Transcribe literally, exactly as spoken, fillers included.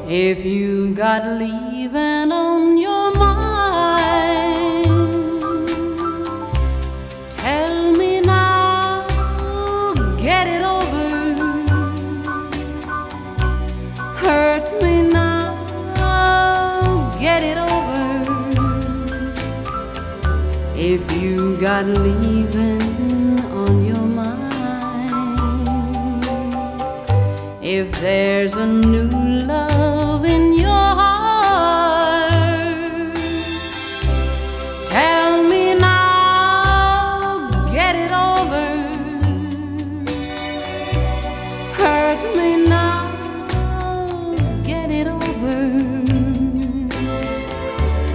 If you got leaving on your mind, tell me now, get it over. Hurt me now, get it over. If you got leaving on your mind, if there's a new love